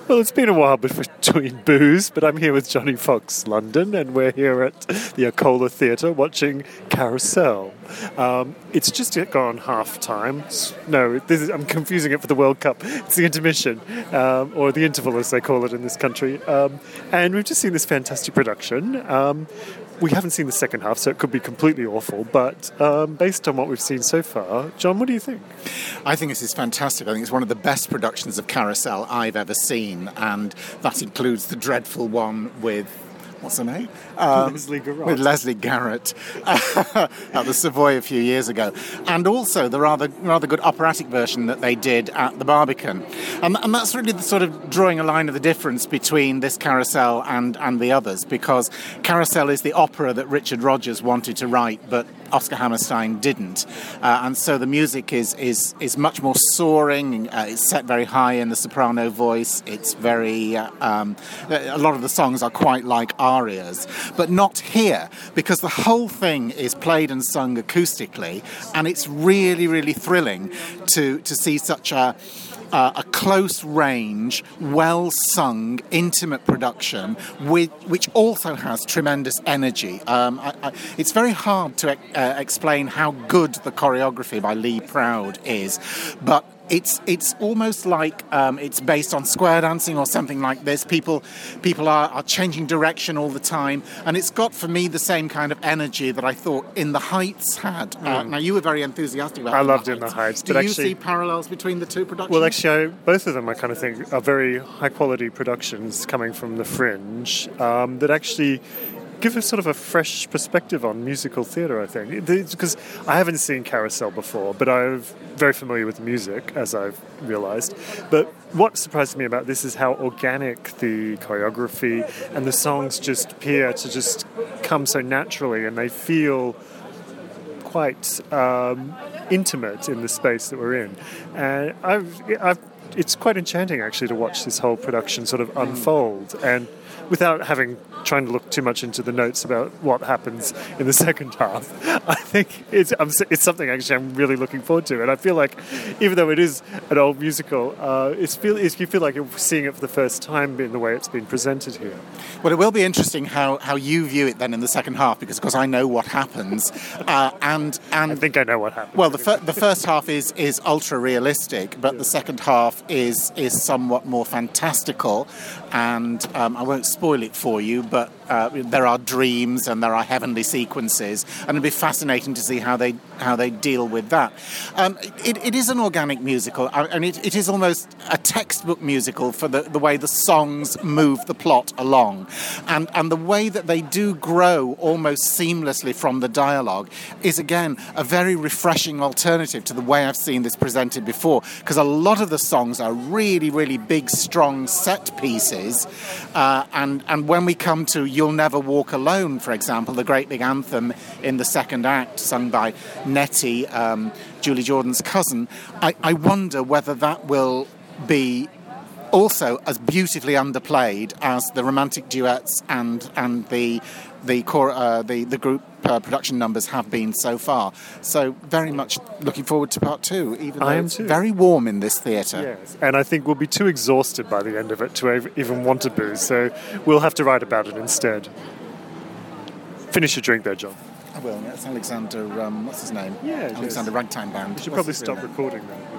Well, it's been a while between booze, but I'm here with Johnny Fox London, and we're here at the Arcola Theatre watching Carousel. It's just gone half-time. No, I'm confusing it for the World Cup. It's the intermission, or the interval as they call it in this country. And we've just seen this fantastic production. We haven't seen the second half, so it could be completely awful, but based on what we've seen so far, John, what do you think? I think this is fantastic. I think it's one of the best productions of Carousel I've ever seen, and that includes the dreadful one with... what's her name? Leslie Garrett. With Leslie Garrett at the Savoy a few years ago. And also the rather good operatic version that they did at the Barbican. And that's really the sort of drawing a line of the difference between this Carousel and the others, because Carousel is the opera that Richard Rodgers wanted to write, but Oscar Hammerstein didn't. And so the music is much more soaring. It's set very high in the soprano voice. It's very... a lot of the songs are quite like arias, but not here, because the whole thing is played and sung acoustically, and it's really, really thrilling to see such a close range, well sung, intimate production, which also has tremendous energy. It's very hard to explain how good the choreography by Lee Proud is, but it's almost like it's based on square dancing or something like this. People are changing direction all the time, and it's got for me the same kind of energy that I thought In the Heights had. Now you were very enthusiastic about. I loved In the Heights. Do you see parallels between the two productions? Well, actually, both of them I kind of think are very high quality productions coming from the Fringe that actually give us sort of a fresh perspective on musical theatre, I think. Because I haven't seen Carousel before, but I'm very familiar with the music, as I've realised. But what surprised me about this is how organic the choreography and the songs just appear to just come so naturally, and they feel quite intimate in the space that we're in. And it's quite enchanting, actually, to watch this whole production sort of unfold, and without trying to look too much into the notes about what happens in the second half. I think it's something actually I'm really looking forward to, and I feel like even though it is an old musical, you feel like you're seeing it for the first time in the way it's been presented here. Well, it will be interesting how you view it then in the second half, because of course I know what happens, and I think I know what happens. Well, the first half is ultra realistic, but the second half is somewhat more fantastical, and I won't spoil it for you, but there are dreams and there are heavenly sequences, and it'll be fascinating to see how they deal with that. It is an organic musical, and it is almost a textbook musical for the way the songs move the plot along, and the way that they do grow almost seamlessly from the dialogue is again a very refreshing alternative to the way I've seen this presented before, because a lot of the songs are really, really big, strong set pieces, and when we come to You'll Never Walk Alone, for example, the great big anthem in the second act, sung by Nettie, Julie Jordan's cousin, I wonder whether that will be also as beautifully underplayed as the romantic duets and the group production numbers have been so far. So very much looking forward to part two, even though it's very warm in this theatre. Yes, and I think we'll be too exhausted by the end of it to even want to booze, so we'll have to write about it instead. Finish your drink there, John. I will. It's Alexander, what's his name? Yeah, Alexander Ragtime Band. We should probably stop recording now.